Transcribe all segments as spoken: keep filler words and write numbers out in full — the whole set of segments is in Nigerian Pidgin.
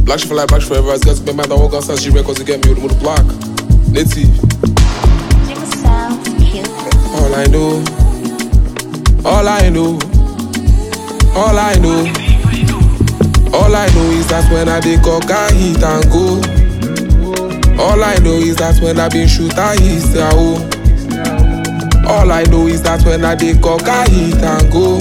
Black shit for life, black shit forever. It's got to be mad, I walk outside, she records to get me with the mother block. Native. All I know, all I know, all I know, all I know is that when I dey cock, I hit and go. All I know is that when I been shoot, I hit the hole. All I know is that when I dey cock, I hit and go.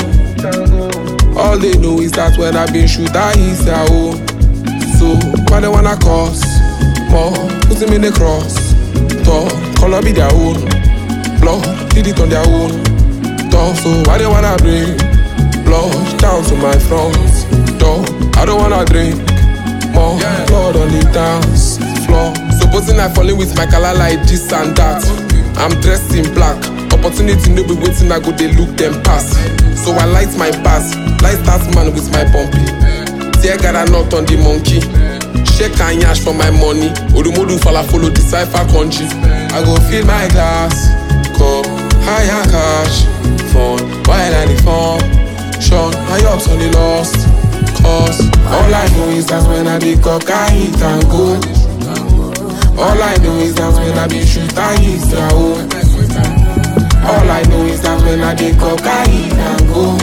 All they know is that when I been shoot, I hit the hole. So why they wanna cause more? Put him in the cross. Talk, color be their own. Blood, did it on their own. Talk, so why they wanna bring blood down to my front door? I don't wanna drink more blood on the dance floor. Supposing I falling with my color like this and that. I'm dressed in black. Opportunity no be waiting, I go they look them pass. So I light my pass, light that man with my bumpy. Tear got a knot on the monkey. Shake and yash for my money. Odumodu fala follow the cipher country. I go fill my glass, cup, higher cash, phone, while I the phone. Sean, my ups on the lost cause. All I know is that when I be cock, I hit and go. All I know is that when I be shoot, I hit the hole. All I know is that when I be cock, I hit and go.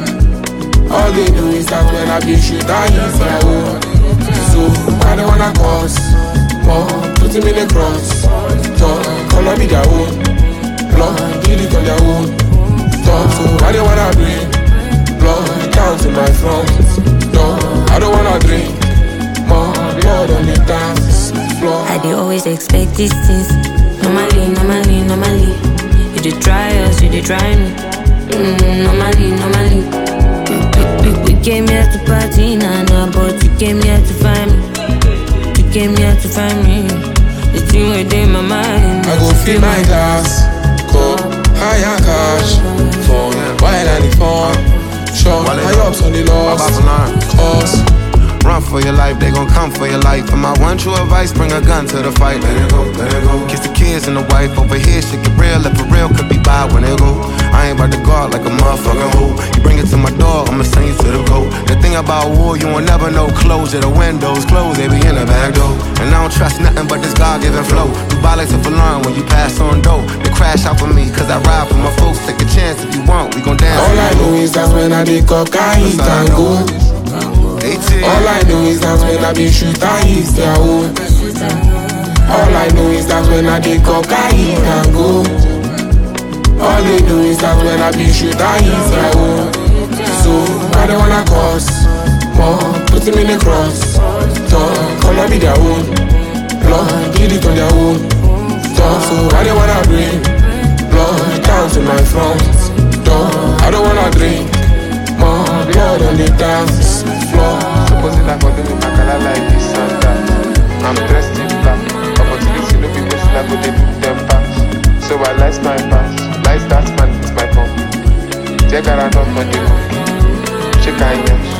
All they do is that when I be shoot, I hit the hole. So I don't wanna cause more, put him in the cross. Talk, color be their own. Blood, did it on their own. Talk, so I don't wanna bring blood down to my front door. I don't wanna drink more blood on the dance floor. I dey always expect these things. Normally, normally, normally. You dey try us, you dey try me. Mm, normally, normally. We, we, we, we came here to party, nah, nah, but you came here to find me. You came here to find me. The thing within my mind. I go fill my glass, cup, higher cash, phone, while I the phone. Sean, my ups on the lost cause. Run for your life, they gon' come for your life. And my one true advice, bring a gun to the fight. Let it go, let it go. Kiss the kids and the wife over here, shit get real. If for real, could be by when it go. I ain't about to guard like a motherfucking hoe. You bring it to my door, I'ma send you to the goat. The thing about war, you won't never know. Closure, the windows closed, they be in the back door. And I don't trust nothing but this God-given flow. You buy like a alarm when you pass on dough. They crash out for me, cause I ride for my folks. Take a chance if you want, we gon' dance. All I know is that when I be cock, I hit and go. All I know is that when I be shoot, I hit their hole. All I know is that when I be cock, I hit and go. All they know is that when I be shoot, I hit their hole. So I don't wanna cause more, put him in the cross. Talk, color be their own. Blood, did it on their own. Talk, so I don't wanna bring blood down to my front door. I don't wanna drink more blood on the dance floor. Supposing I for doing my color like this and that. I'm dressed in black. Opportunity no be waiting, I go they look them pass. So I light my pass, light that man with my pump. Take a run on the monkey. Shake and yash.